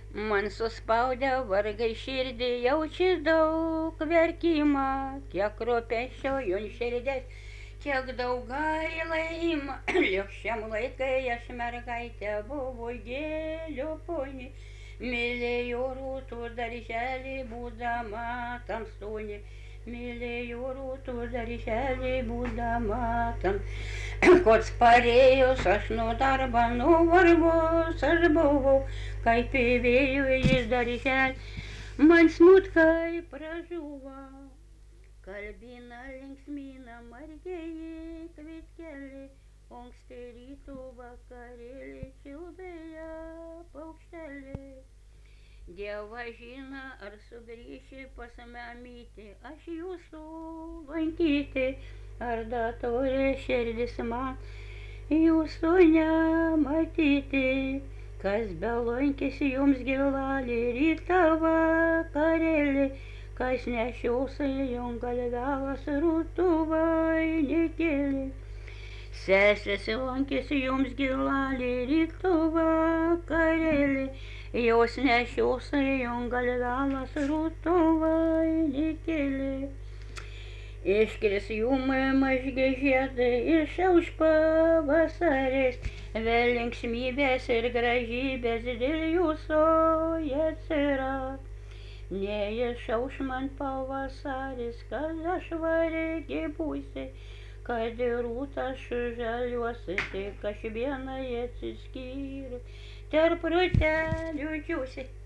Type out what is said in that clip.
Man suspaudę vargai širdį jaučia daug verkimą, kiek rūpesčio jų širdės, kiek daug gaila ima. Lik šiam laikai aš mergaitė buvo gėlių ponė, mylėjau rūtų darželį būdama tamsūnė. Mylėjau rūtų darželį būdama tam. Kots parėjus aš nuo darbo nuvargus, aš buvau kaip į vėjų jis darželį, man smutkai pražuvo. Kalbina linksmina margieji kvietkeliai, anksti rytų vakarėlį čiulbėja paukšteliai. Dievas žino, ar sugrįši pas mamytį, aš jūsų lankyti, ar dar turi širdis man jūsų nematyti. Kas belankėsi jums gilalį rytą vakarėlį, kas nešiausi jum galvelas rūtų vainikėlį. Sesės lankėsi jums gilalį rytą vakarėlį, jos nešiausi jum galvelas rūtų vainikėlį. Iškris jum mažgi žiedai išauš pavasaris, vėl linksmybės ir gražybės dėl jūsų atsiras. Neišauš man pavasaris, kad aš vargi būsi, kad ir rūta aš žaliuosi, tik aš vienai atsiskyrus, tarp rūtelių džiūsi.